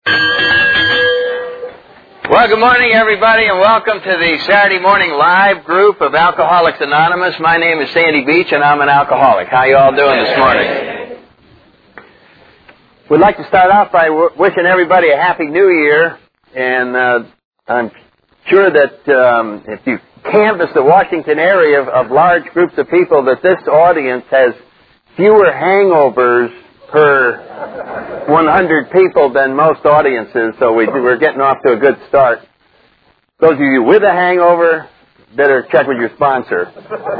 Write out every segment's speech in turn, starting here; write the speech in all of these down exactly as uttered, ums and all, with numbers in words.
Well, good morning, everybody, and welcome to the Saturday morning live group of Alcoholics Anonymous. My name is Sandy Beach, and I'm an alcoholic. How you all doing this morning? We'd like to start off by w- wishing everybody a Happy New Year, and uh, I'm sure that um, if you canvass the Washington area of, of large groups of people, that this audience has fewer hangovers per one hundred people than most audiences, so we, we're getting off to a good start. Those of you with a hangover, better check with your sponsor.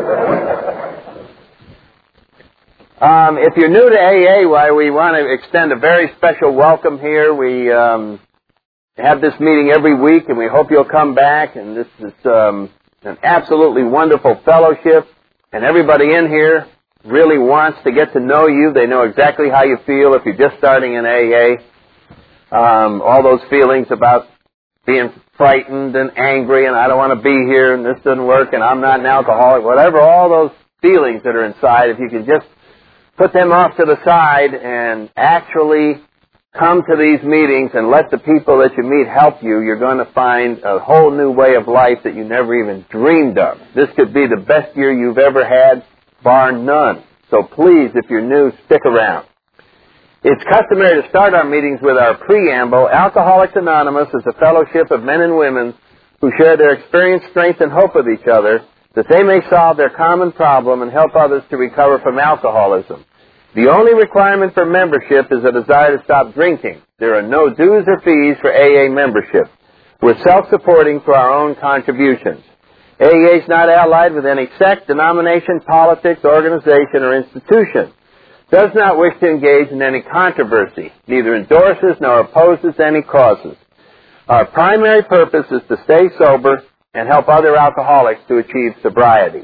Um, if you're new to A A, why we want to extend a very special welcome here. We um, have this meeting every week, and we hope you'll come back. And this is um, an absolutely wonderful fellowship, and everybody in here really wants to get to know you. They know exactly how you feel if you're just starting in A A. Um, all those feelings about being frightened and angry, and I don't want to be here, and this doesn't work, and I'm not an alcoholic, whatever, all those feelings that are inside, if you can just put them off to the side and actually come to these meetings and let the people that you meet help you, you're going to find a whole new way of life that you never even dreamed of. This could be the best year you've ever had, bar none. So please, if you're new, stick around. It's customary to start our meetings with our preamble. Alcoholics Anonymous is a fellowship of men and women who share their experience, strength, and hope with each other that they may solve their common problem and help others to recover from alcoholism. The only requirement for membership is a desire to stop drinking. There are no dues or fees for A A membership. We're self-supporting for our own contributions. A A is not allied with any sect, denomination, politics, organization, or institution. Does not wish to engage in any controversy. Neither endorses nor opposes any causes. Our primary purpose is to stay sober and help other alcoholics to achieve sobriety.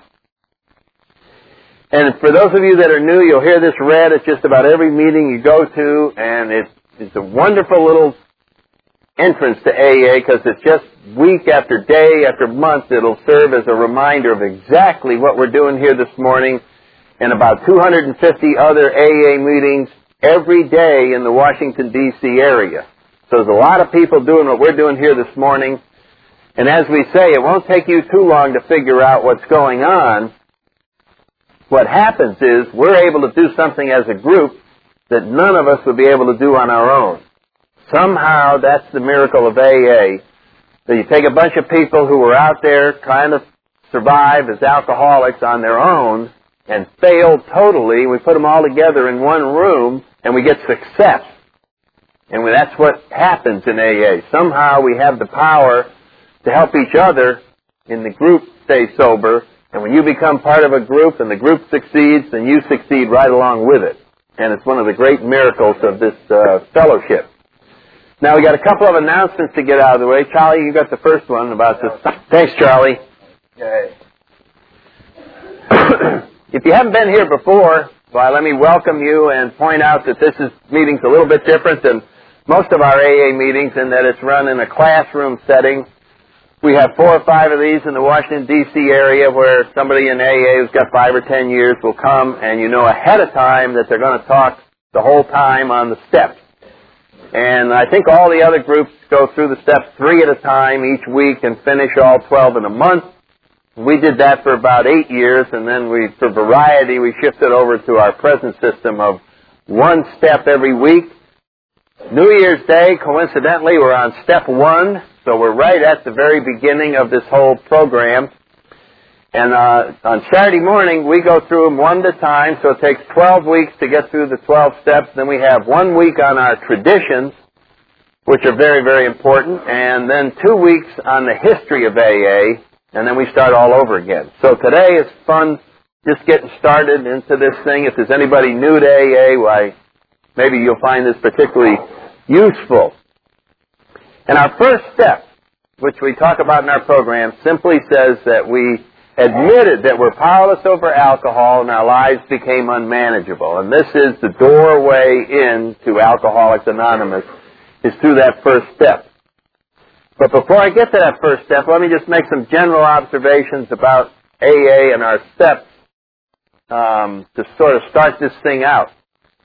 And for those of you that are new, you'll hear this read at just about every meeting you go to, and it's, it's a wonderful little entrance to A A because it's just week after day after month it'll serve as a reminder of exactly what we're doing here this morning and about two hundred fifty other A A meetings every day in the Washington, D C area. So there's a lot of people doing what we're doing here this morning. And as we say, it won't take you too long to figure out what's going on. What happens is we're able to do something as a group that none of us would be able to do on our own. Somehow that's the miracle of A A. That you take a bunch of people who are out there trying to survive as alcoholics on their own and fail totally. We put them all together in one room and we get success. And that's what happens in A A. Somehow we have the power to help each other in the group stay sober. And when you become part of a group and the group succeeds, then you succeed right along with it. And it's one of the great miracles of this uh, fellowship. Now, we got a couple of announcements to get out of the way. Charlie, you got the first one about this. Thanks, Charlie. Yay. If you haven't been here before, well, let me welcome you and point out that this is meeting's a little bit different than most of our A A meetings in that it's run in a classroom setting. We have four or five of these in the Washington, D C area where somebody in A A who's got five or ten years will come and you know ahead of time that they're going to talk the whole time on the steps. And I think all the other groups go through the steps three at a time each week and finish all twelve in a month. We did that for about eight years, and then we, for variety, we shifted over to our present system of one step every week. New Year's Day, coincidentally, we're on step one, so we're right at the very beginning of this whole program. And uh, on Saturday morning, we go through them one at a time, so it takes twelve weeks to get through the twelve steps. Then we have one week on our traditions, which are very, very important, and then two weeks on the history of A A, and then we start all over again. So today is fun, just getting started into this thing. If there's anybody new to A A, why, maybe you'll find this particularly useful. And our first step, which we talk about in our program, simply says that we admitted that we're powerless over alcohol and our lives became unmanageable. And this is the doorway into Alcoholics Anonymous, is through that first step. But before I get to that first step, let me just make some general observations about A A and our steps um, to sort of start this thing out.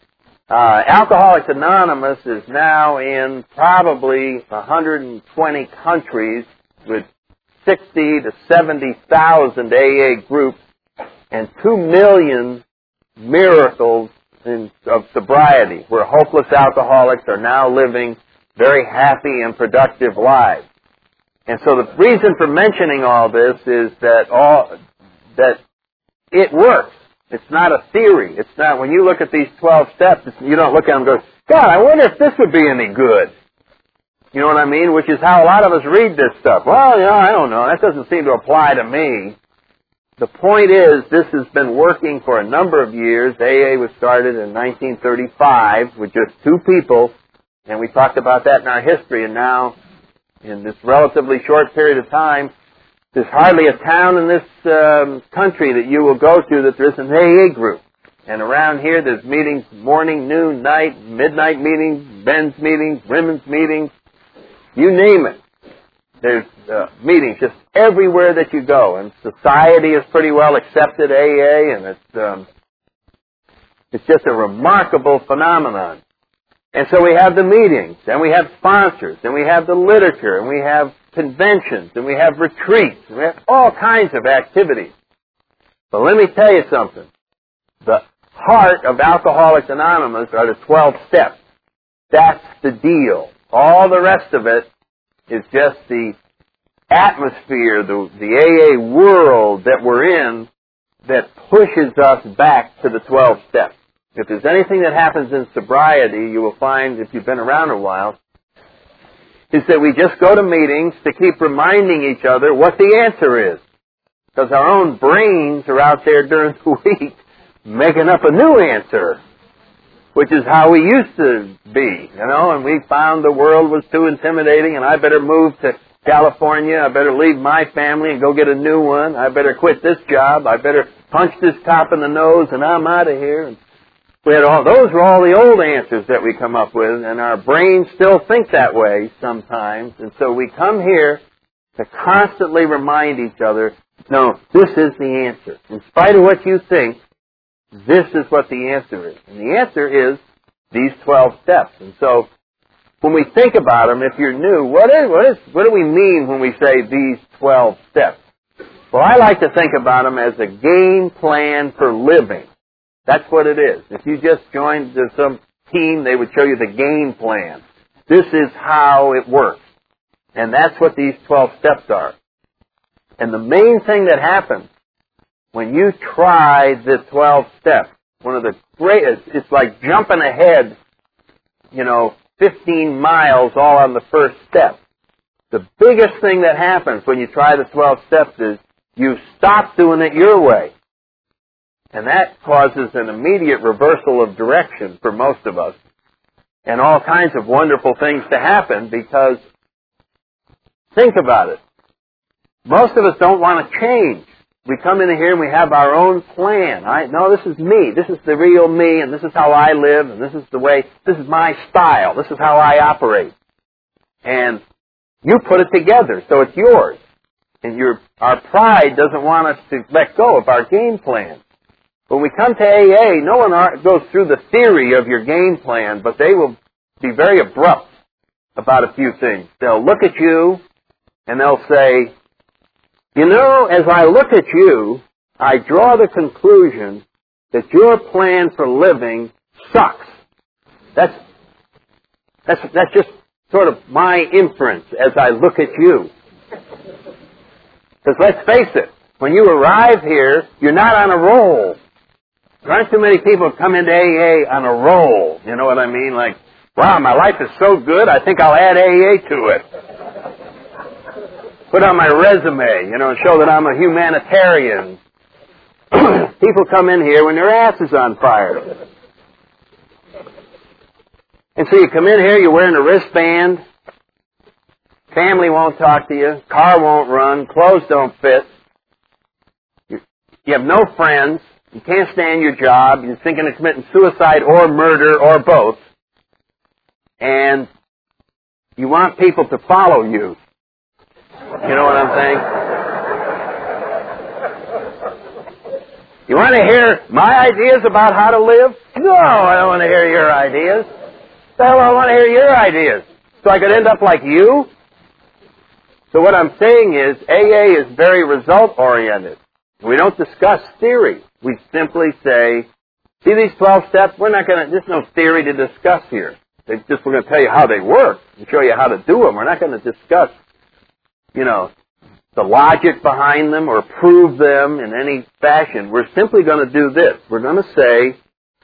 Uh, Alcoholics Anonymous is now in probably one hundred twenty countries with sixty to seventy thousand A A groups and two million miracles in, of sobriety, where hopeless alcoholics are now living very happy and productive lives. And so the reason for mentioning all this is that all that it works. It's not a theory. It's not, when you look at these twelve steps, you don't look at them and go, God, I wonder if this would be any good. You know what I mean? Which is how a lot of us read this stuff. Well, you know, I don't know. That doesn't seem to apply to me. The point is, this has been working for a number of years. A A was started in nineteen thirty-five with just two people, and we talked about that in our history, and now, in this relatively short period of time, there's hardly a town in this um, country that you will go to that there isn't an A A group. And around here, there's meetings morning, noon, night, midnight meetings, men's meetings, women's meetings, you name it. There's uh, meetings just everywhere that you go. And society has pretty well accepted A A, and it's um, it's just a remarkable phenomenon. And so we have the meetings, and we have sponsors, and we have the literature, and we have conventions, and we have retreats, and we have all kinds of activities. But let me tell you something. The heart of Alcoholics Anonymous are the twelve steps. That's the deal. All the rest of it is just the atmosphere, the, the A A world that we're in that pushes us back to the twelve steps. If there's anything that happens in sobriety, you will find, if you've been around a while, is that we just go to meetings to keep reminding each other what the answer is. Because our own brains are out there during the week making up a new answer, which is how we used to be, you know, and we found the world was too intimidating, and I better move to California, I better leave my family and go get a new one, I better quit this job, I better punch this cop in the nose, and I'm out of here. And we had all, those were all the old answers that we come up with, and our brains still think that way sometimes, and so we come here to constantly remind each other, no, this is the answer. In spite of what you think, this is what the answer is. And the answer is these twelve steps. And so when we think about them, if you're new, what is, what is, what do we mean when we say these twelve steps? Well, I like to think about them as a game plan for living. That's what it is. If you just joined some team, they would show you the game plan. This is how it works. And that's what these twelve steps are. And the main thing that happens when you try the twelve steps, one of the greatest, it's like jumping ahead, you know, fifteen miles all on the first step. The biggest thing that happens when you try the twelve steps is you stop doing it your way. And that causes an immediate reversal of direction for most of us. And all kinds of wonderful things to happen because, think about it, most of us don't want to change. We come in here and we have our own plan. I, no, this is me. This is the real me, and this is how I live, and this is the way, this is my style. This is how I operate. And you put it together, so it's yours. And your, our pride doesn't want us to let go of our game plan. When we come to A A, no one goes through the theory of your game plan, but they will be very abrupt about a few things. They'll look at you, and they'll say, you know, as I look at you, I draw the conclusion that your plan for living sucks. That's, that's, that's just sort of my inference as I look at you. Because let's face it, when you arrive here, you're not on a roll. There aren't too many people who come into A A on a roll. You know what I mean? Like, wow, my life is so good, I think I'll add A A to it. Put on my resume, you know, and show that I'm a humanitarian. People come in here when their ass is on fire. And so you come in here, you're wearing a wristband, family won't talk to you, car won't run, clothes don't fit, you, you have no friends, you can't stand your job, you're thinking of committing suicide or murder or both, and you want people to follow you. You know what I'm saying? You want to hear my ideas about how to live? No, I don't want to hear your ideas. The hell, I want to hear your ideas. So I could end up like you? So what I'm saying is, A A is very result-oriented. We don't discuss theory. We simply say, see these twelve steps? We're not going to, there's no theory to discuss here. They just, we're going to tell you how they work and show you how to do them. We're not going to discuss, you know, the logic behind them or prove them in any fashion. We're simply going to do this. We're going to say,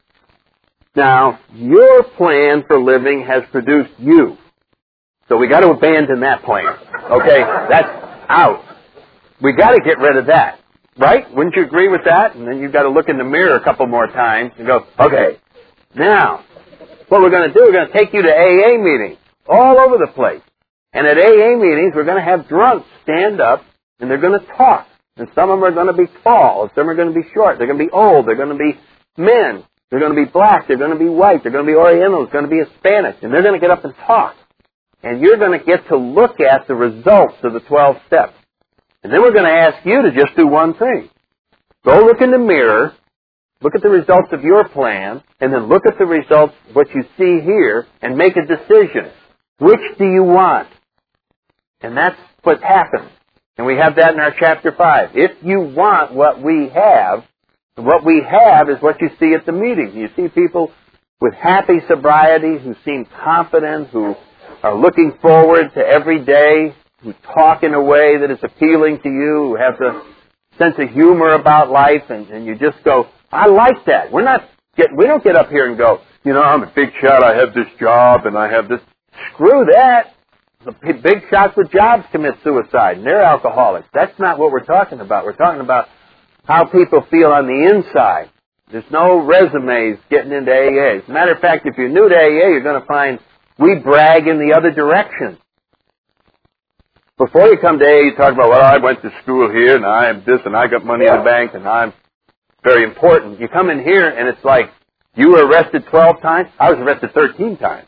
now, your plan for living has produced you. So we got to abandon that plan. Okay? That's out. We got to get rid of that. Right? Wouldn't you agree with that? And then you've got to look in the mirror a couple more times and go, okay, now, what we're going to do, we're going to take you to A A meetings all over the place. And at A A meetings, we're going to have drunks stand up and they're going to talk. And some of them are going to be tall, and some are going to be short. They're going to be old. They're going to be men. They're going to be black. They're going to be white. They're going to be Orientals. They're going to be Hispanic. And they're going to get up and talk. And you're going to get to look at the results of the twelve steps. And then we're going to ask you to just do one thing. Go look in the mirror, look at the results of your plan, and then look at the results, what you see here, and make a decision. Which do you want? And that's what happens. And we have that in our chapter five. If you want what we have, what we have is what you see at the meeting. You see people with happy sobriety who seem confident, who are looking forward to every day, who talk in a way that is appealing to you, who have the sense of humor about life, and, and you just go, I like that. We're not get, we don't get up here and go, you know, I'm a big shot, I have this job, and I have this. Screw that. The big shots with jobs commit suicide, and they're alcoholics. That's not what we're talking about. We're talking about how people feel on the inside. There's no resumes getting into A A. As a matter of fact, if you're new to A A, you're going to find we brag in the other direction. Before you come to A A, you talk about, well, I went to school here, and I am this, and I got money in the bank, and I'm very important. You come in here, and it's like, you were arrested twelve times? I was arrested thirteen times.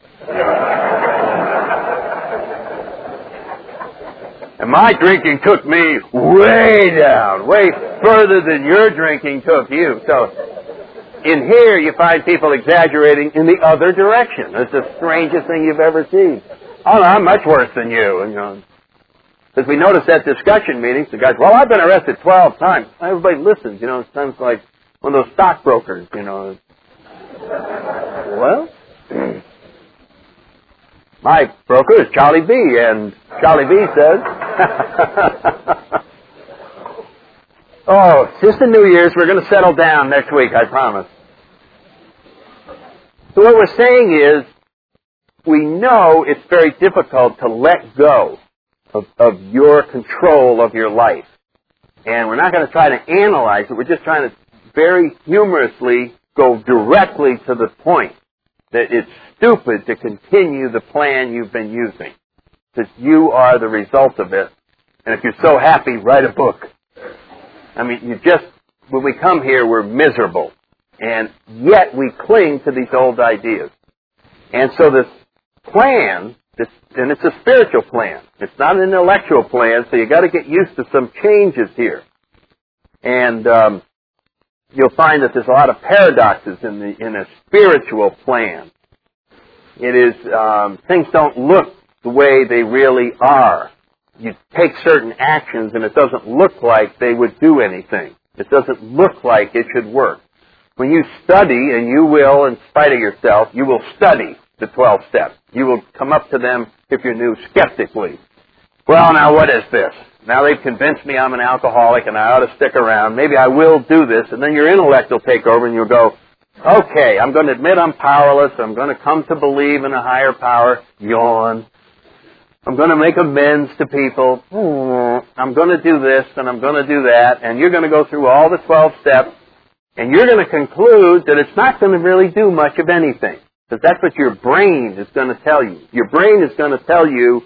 And my drinking took me way down, way further than your drinking took you. So, in here, you find people exaggerating in the other direction. It's the strangest thing you've ever seen. Oh, no, I'm much worse than you. And, you know, because we notice at discussion meetings, the guys, well, I've been arrested twelve times. Everybody listens, you know, it sounds like one of those stockbrokers, you know. Well, my broker is Charlie B, and Charlie B says, oh, just the New Year's, we're going to settle down next week, I promise. So what we're saying is, we know it's very difficult to let go of, of your control of your life. And we're not going to try to analyze it. We're just trying to very humorously go directly to the point that it's stupid to continue the plan you've been using. Because you are the result of it. And if you're so happy, write a book. I mean, you just, when we come here, we're miserable. And yet we cling to these old ideas. And so this plan, this, and it's a spiritual plan. It's not an intellectual plan, so you got to get used to some changes here. And um, you'll find that there's a lot of paradoxes in the in a spiritual plan. It is um, things don't look the way they really are. You take certain actions, and it doesn't look like they would do anything. It doesn't look like it should work. When you study, and you will, in spite of yourself, you will study the twelve steps. You will come up to them, if you're new, skeptically. Well, now what is this? Now they've convinced me I'm an alcoholic and I ought to stick around. Maybe I will do this. And then your intellect will take over and you'll go, okay, I'm going to admit I'm powerless. I'm going to come to believe in a higher power. Yawn. I'm going to make amends to people. I'm going to do this and I'm going to do that. And you're going to go through all the twelve steps. And you're going to conclude that it's not going to really do much of anything. Because that's what your brain is going to tell you. Your brain is going to tell you,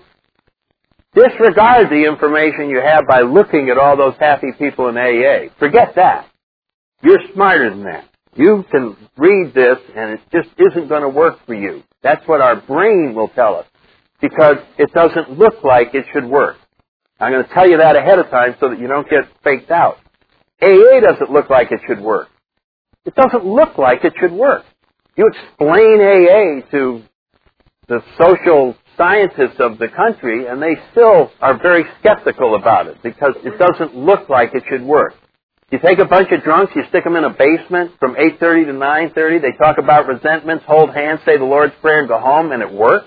disregard the information you have by looking at all those happy people in A A. Forget that. You're smarter than that. You can read this and it just isn't going to work for you. That's what our brain will tell us. Because it doesn't look like it should work. I'm going to tell you that ahead of time so that you don't get faked out. A A doesn't look like it should work. It doesn't look like it should work. You explain A A to the social scientists of the country, and they still are very skeptical about it because it doesn't look like it should work. You take a bunch of drunks, you stick them in a basement from eight thirty to nine thirty, they talk about resentments, hold hands, say the Lord's Prayer, and go home, and it works.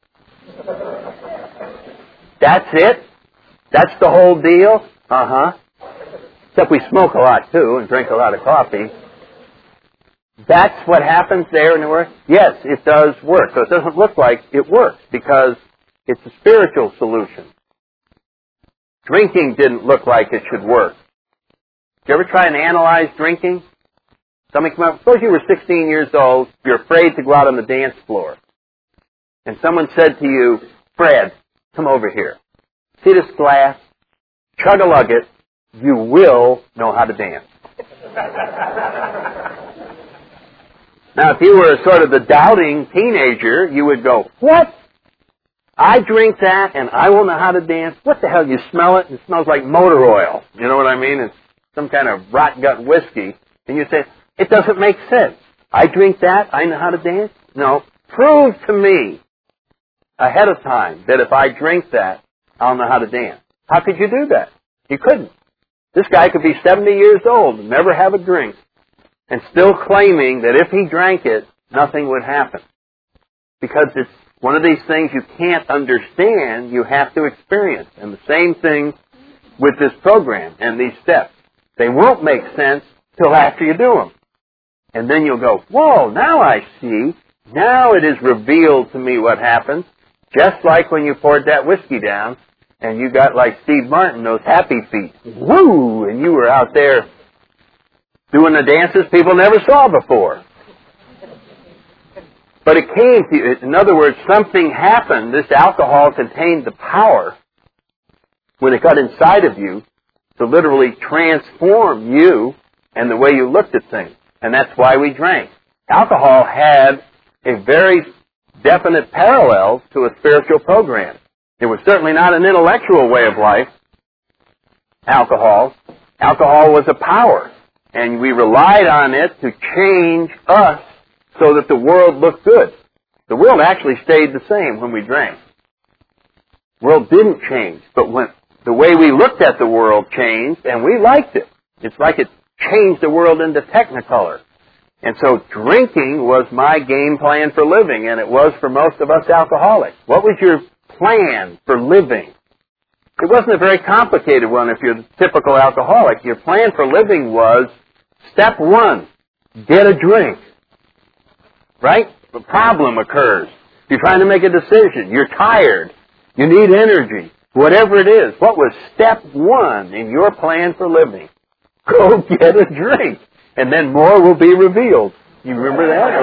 That's it? That's the whole deal? Uh-huh. Except we smoke a lot, too, and drink a lot of coffee. That's what happens there in the work? Yes, it does work. So it doesn't look like it works because it's a spiritual solution. Drinking didn't look like it should work. Did you ever try and analyze drinking? Somebody come up, suppose you were sixteen years old, you're afraid to go out on the dance floor. And someone said to you, Fred, come over here. See this glass? Chug-a-lug it. You will know how to dance. Now, if you were sort of the doubting teenager, you would go, what? I drink that and I will know how to dance? What the hell? You smell it? It smells like motor oil. You know what I mean? It's some kind of rot gut whiskey. And you say, it doesn't make sense. I drink that, I know how to dance? No. Prove to me ahead of time that if I drink that, I'll know how to dance. How could you do that? You couldn't. This guy could be seventy years old and never have a drink and still claiming that if he drank it, nothing would happen. Because it's one of these things you can't understand, you have to experience. And the same thing with this program and these steps. They won't make sense till after you do them. And then you'll go, whoa, now I see. Now it is revealed to me what happens. Just like when you poured that whiskey down and you got like Steve Martin, those happy feet. Woo! And you were out there doing the dances people never saw before. But it came to you. In other words, something happened. This alcohol contained the power when it got inside of you to literally transform you and the way you looked at things. And that's why we drank. Alcohol had a very definite parallel to a spiritual program. It was certainly not an intellectual way of life, alcohol. Alcohol was a power, and we relied on it to change us so that the world looked good. The world actually stayed the same when we drank. The world didn't change, but when the way we looked at the world changed, and we liked it. It's like it changed the world into Technicolor. And so drinking was my game plan for living, and it was for most of us alcoholics. What was your plan for living? It wasn't a very complicated one if you're the typical alcoholic. Your plan for living was, step one, get a drink. Right? The problem occurs. You're trying to make a decision. You're tired. You need energy. Whatever it is. What was step one in your plan for living? Go get a drink. And then more will be revealed. You remember that?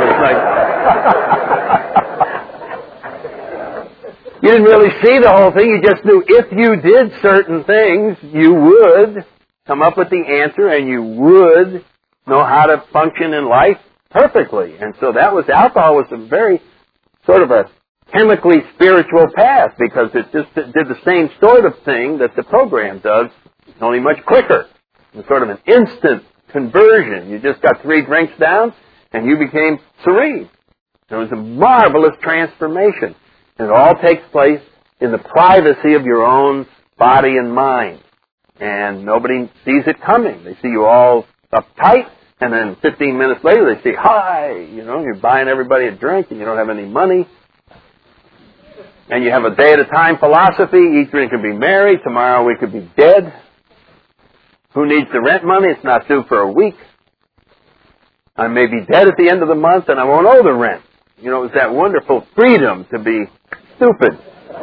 It was like you didn't really see the whole thing. You just knew if you did certain things, you would come up with the answer and you would know how to function in life perfectly. And so that was, alcohol was a very sort of a chemically spiritual path because it just did the same sort of thing that the program does, only much quicker. It's sort of an instant conversion. You just got three drinks down and you became serene. It was a marvelous transformation. And it all takes place in the privacy of your own body and mind. And nobody sees it coming. They see you all uptight, and then fifteen minutes later they say, hi, you know, you're buying everybody a drink and you don't have any money. And you have a day at a time philosophy. Each drink could be married. Tomorrow we could be dead. Who needs the rent money? It's not due for a week. I may be dead at the end of the month and I won't owe the rent. You know, it was that wonderful freedom to be stupid.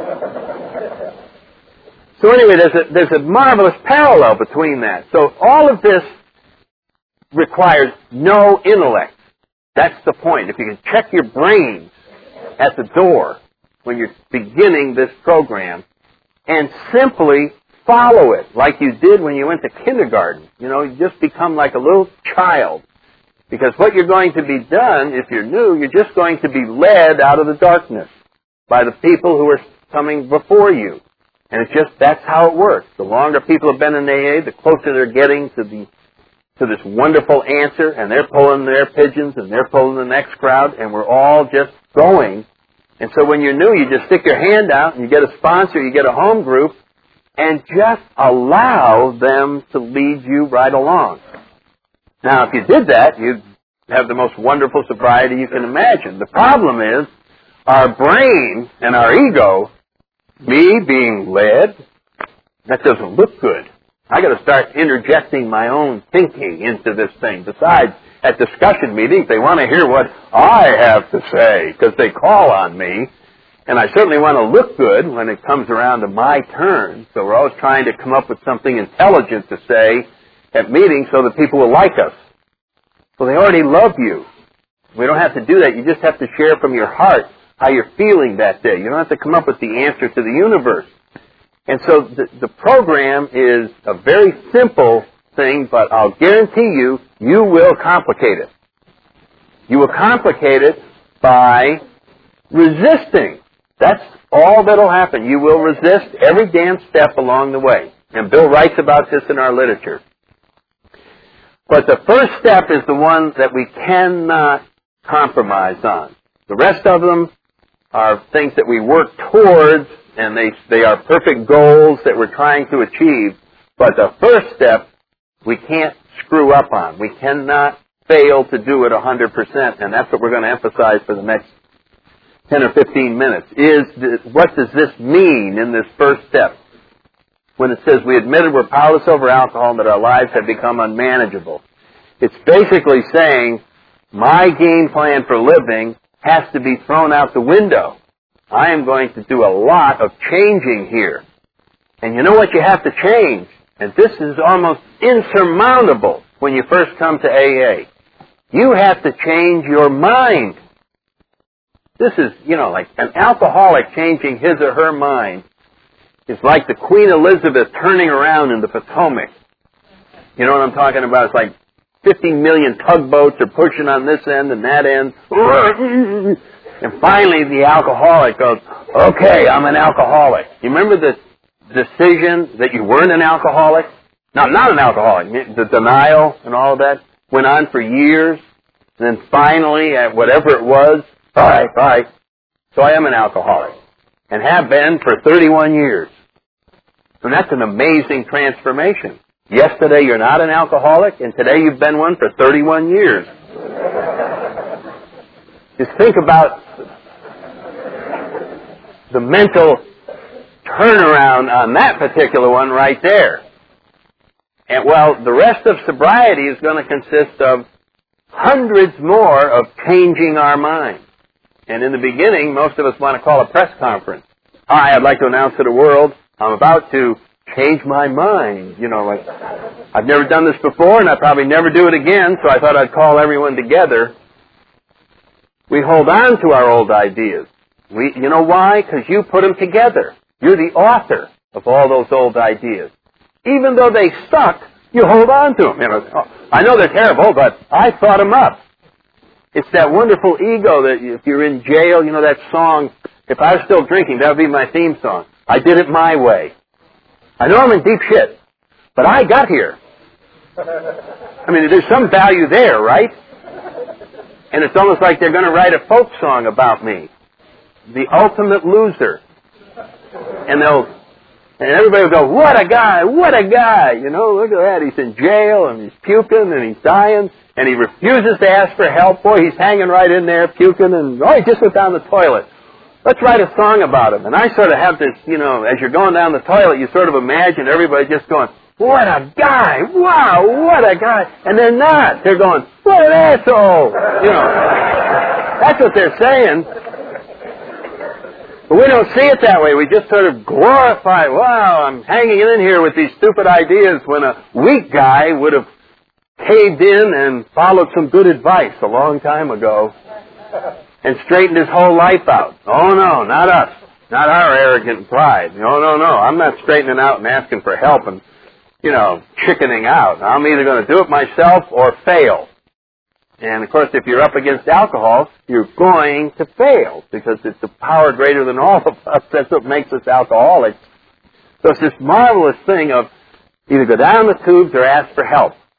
So anyway, there's a, there's a marvelous parallel between that. So all of this requires no intellect. That's the point. If you can check your brains at the door when you're beginning this program and simply follow it like you did when you went to kindergarten. You know, you just become like a little child. Because what you're going to be done, if you're new, you're just going to be led out of the darkness by the people who are coming before you. And it's just, that's how it works. The longer people have been in A A, the closer they're getting to the to this wonderful answer, and they're pulling their pigeons, and they're pulling the next crowd, and we're all just going. And so when you're new, you just stick your hand out, and you get a sponsor, you get a home group, and just allow them to lead you right along. Now, if you did that, you'd have the most wonderful sobriety you can imagine. The problem is, our brain and our ego, me being led, that doesn't look good. I got to start interjecting my own thinking into this thing. Besides, at discussion meetings, they want to hear what I have to say because they call on me. And I certainly want to look good when it comes around to my turn. So we're always trying to come up with something intelligent to say at meetings so that people will like us. Well, they already love you. We don't have to do that. You just have to share from your heart how you're feeling that day. You don't have to come up with the answer to the universe. And so the, the program is a very simple thing, but I'll guarantee you, you will complicate it. You will complicate it by resisting. That's all that'll happen. You will resist every damn step along the way. And Bill writes about this in our literature. But the first step is the one that we cannot compromise on. The rest of them are things that we work towards, and they, they are perfect goals that we're trying to achieve. But the first step, we can't screw up on. We cannot fail to do it one hundred percent, and that's what we're going to emphasize for the next ten or fifteen minutes, is this, what does this mean in this first step? When it says we admitted we're powerless over alcohol and that our lives have become unmanageable. It's basically saying my game plan for living has to be thrown out the window. I am going to do a lot of changing here. And you know what you have to change? And this is almost insurmountable when you first come to A A. You have to change your mind. This is, you know, like an alcoholic changing his or her mind is like the Queen Elizabeth turning around in the Potomac. You know what I'm talking about? It's like fifty million tugboats are pushing on this end and that end. And finally the alcoholic goes, okay, I'm an alcoholic. You remember the decision that you weren't an alcoholic? No, not an alcoholic. The denial and all of that went on for years. And then finally, at whatever it was, all right, all right, so I am an alcoholic. And have been for thirty-one years. And that's an amazing transformation. Yesterday you're not an alcoholic, and today you've been one for thirty-one years. Just think about the mental turnaround on that particular one right there. And well, the rest of sobriety is going to consist of hundreds more of changing our minds. And in the beginning, most of us want to call a press conference. Hi, I'd like to announce to the world, I'm about to change my mind. You know, like, I've never done this before, and I probably never do it again, so I thought I'd call everyone together. We hold on to our old ideas. We, you know why? Because you put them together. You're the author of all those old ideas. Even though they suck, you hold on to them. You know, oh, I know they're terrible, but I thought them up. It's that wonderful ego that if you're in jail, you know that song, if I was still drinking, that would be my theme song. I did it my way. I know I'm in deep shit, but I got here. I mean, there's some value there, right? And it's almost like they're going to write a folk song about me. The ultimate loser. And they'll, and everybody will go, what a guy, what a guy. You know, look at that. He's in jail and he's puking and he's dying. And he refuses to ask for help. Boy, he's hanging right in there, puking, and, oh, he just went down the toilet. Let's write a song about him. And I sort of have this, you know, as you're going down the toilet, you sort of imagine everybody just going, what a guy! Wow, what a guy! And they're not. They're going, what an asshole! You know, that's what they're saying. But we don't see it that way. We just sort of glorify, wow, I'm hanging in here with these stupid ideas when a weak guy would have caved in and followed some good advice a long time ago and straightened his whole life out. Oh, no, not us. Not our arrogant pride. No, no, no. I'm not straightening out and asking for help and, you know, chickening out. I'm either going to do it myself or fail. And, of course, if you're up against alcohol, you're going to fail because it's a power greater than all of us. That's what makes us alcoholics. So it's this marvelous thing of either go down the tubes or ask for help.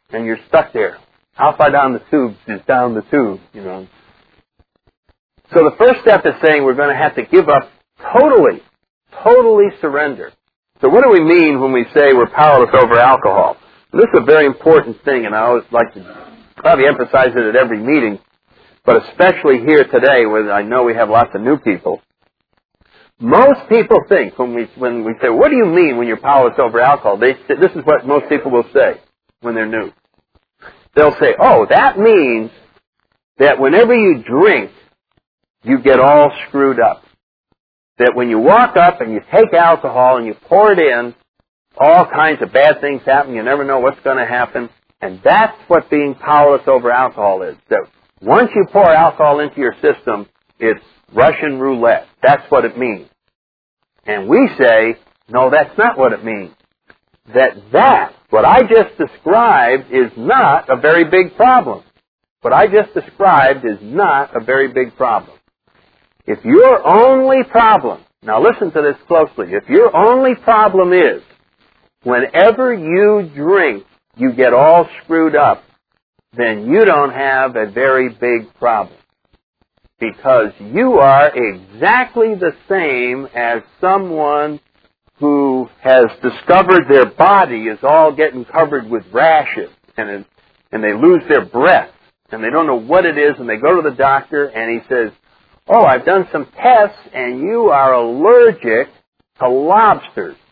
and you're stuck there. How far down the tube is down the tube, you know. So the first step is saying we're going to have to give up totally, totally surrender. So what do we mean when we say we're powerless over alcohol? This is a very important thing, and I always like to probably emphasize it at every meeting, but especially here today where I know we have lots of new people. Most people think when we when we say, what do you mean when you're powerless over alcohol? They, this is what most people will say when they're new. They'll say, oh, that means that whenever you drink, you get all screwed up. That when you walk up and you take alcohol and you pour it in, all kinds of bad things happen. You never know what's going to happen. And that's what being powerless over alcohol is. That once you pour alcohol into your system, it's Russian roulette. That's what it means. And we say, no, that's not what it means. That that, what I just described, is not a very big problem. What I just described is not a very big problem. If your only problem, now listen to this closely, if your only problem is whenever you drink, you get all screwed up, then you don't have a very big problem. Because you are exactly the same as someone who has discovered their body is all getting covered with rashes, and and they lose their breath, and they don't know what it is, and they go to the doctor, and he says, oh, I've done some tests, and you are allergic to lobsters.